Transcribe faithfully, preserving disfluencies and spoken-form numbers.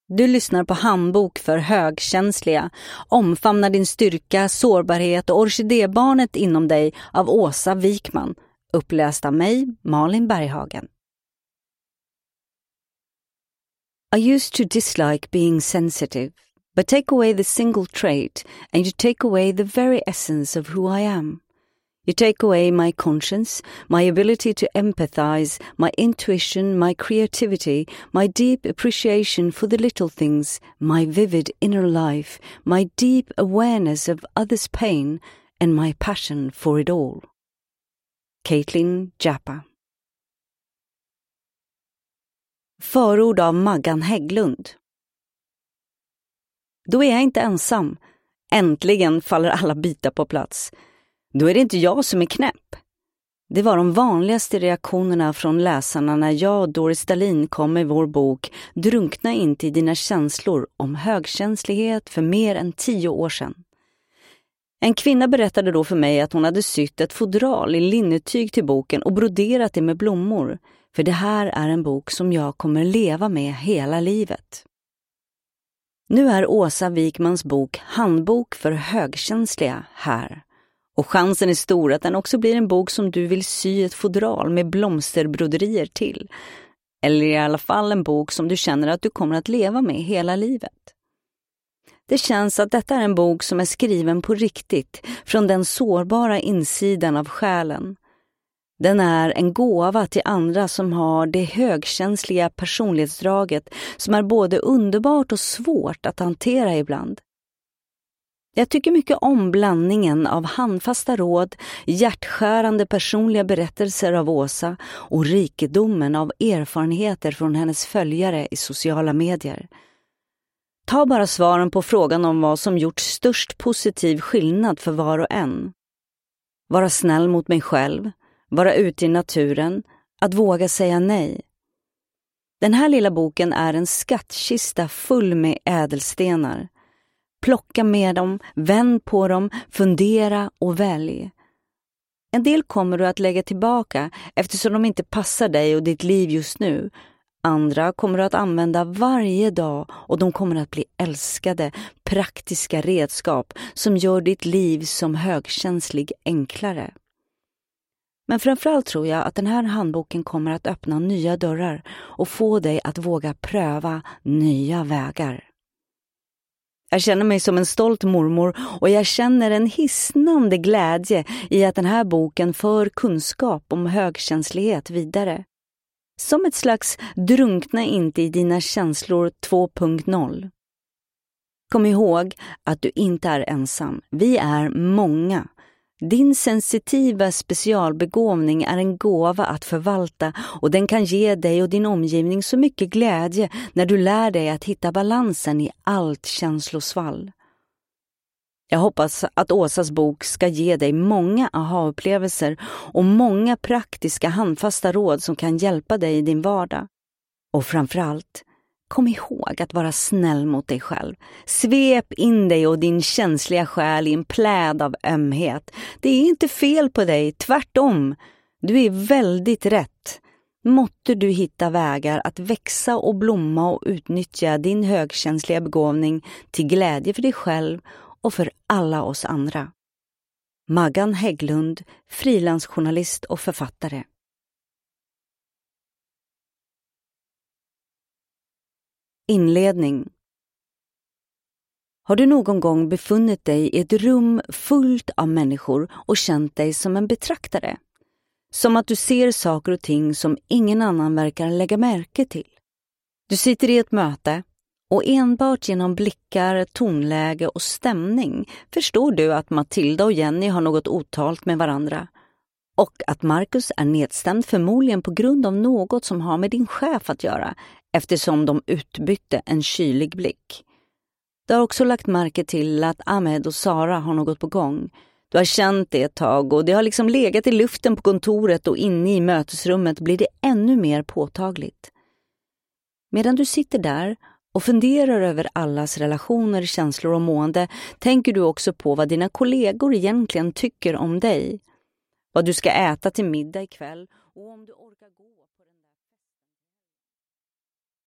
Du lyssnar på Handbok för högkänsliga. Omfamna din styrka, sårbarhet och orkidébarnet inom dig av Åsa Wikman. Uppläst av mig, Malin Berghagen. I used to dislike being sensitive, but take away the single trait and you take away the very essence of who I am. You take away my conscience, my ability to empathize, my intuition, my creativity, my deep appreciation for the little things, my vivid inner life, my deep awareness of others' pain, and my passion for it all. Caitlin Jappa. Förord av Maggan Hägglund. Då är jag inte ensam. Äntligen faller alla bitar på plats. Då är det inte jag som är knäpp. Det var de vanligaste reaktionerna från läsarna när jag och Doris Dahlin kom med vår bok Drunkna inte i dina känslor om högkänslighet för mer än tio år sedan. En kvinna berättade då för mig att hon hade sytt ett fodral i linnetyg till boken och broderat det med blommor. För det här är en bok som jag kommer leva med hela livet. Nu är Åsa Wikmans bok Handbok för högkänsliga här. Och chansen är stor att den också blir en bok som du vill sy ett fodral med blomsterbroderier till. Eller i alla fall en bok som du känner att du kommer att leva med hela livet. Det känns att detta är en bok som är skriven på riktigt, från den sårbara insidan av själen. Den är en gåva till andra som har det högkänsliga personlighetsdraget som är både underbart och svårt att hantera ibland. Jag tycker mycket om blandningen av handfasta råd, hjärtskärande personliga berättelser av Åsa och rikedomen av erfarenheter från hennes följare i sociala medier. Ta bara svaren på frågan om vad som gjort störst positiv skillnad för var och en. Vara snäll mot mig själv, vara ute i naturen, att våga säga nej. Den här lilla boken är en skattkista full med ädelstenar. Plocka med dem, vänd på dem, fundera och välj. En del kommer du att lägga tillbaka eftersom de inte passar dig och ditt liv just nu. Andra kommer du att använda varje dag och de kommer att bli älskade, praktiska redskap som gör ditt liv som högkänslig enklare. Men framförallt tror jag att den här handboken kommer att öppna nya dörrar och få dig att våga pröva nya vägar. Jag känner mig som en stolt mormor och jag känner en hisnande glädje i att den här boken för kunskap om högkänslighet vidare. Som ett slags drunkna inte i dina känslor två punkt noll. Kom ihåg att du inte är ensam. Vi är många. Din sensitiva specialbegåvning är en gåva att förvalta och den kan ge dig och din omgivning så mycket glädje när du lär dig att hitta balansen i allt känslosvall. Jag hoppas att Åsas bok ska ge dig många aha-upplevelser och många praktiska handfasta råd som kan hjälpa dig i din vardag. Och framförallt, kom ihåg att vara snäll mot dig själv. Svep in dig och din känsliga själ i en pläd av ömhet. Det är inte fel på dig, tvärtom. Du är väldigt rätt. Måtte du hitta vägar att växa och blomma och utnyttja din högkänsliga begåvning till glädje för dig själv och för alla oss andra. Maggan Hägglund, frilansjournalist och författare. Inledning. Har du någon gång befunnit dig i ett rum fullt av människor och känt dig som en betraktare? Som att du ser saker och ting som ingen annan verkar lägga märke till. Du sitter i ett möte och enbart genom blickar, tonläge och stämning förstår du att Matilda och Jenny har något otalt med varandra. Och att Marcus är nedstämd förmodligen på grund av något som har med din chef att göra, eftersom de utbytte en kylig blick. Du har också lagt märke till att Ahmed och Sara har något på gång. Du har känt det ett tag och det har liksom legat i luften på kontoret och inne i mötesrummet blir det ännu mer påtagligt. Medan du sitter där och funderar över allas relationer, känslor och mående tänker du också på vad dina kollegor egentligen tycker om dig. Vad du ska äta till middag ikväll och om du orkar gå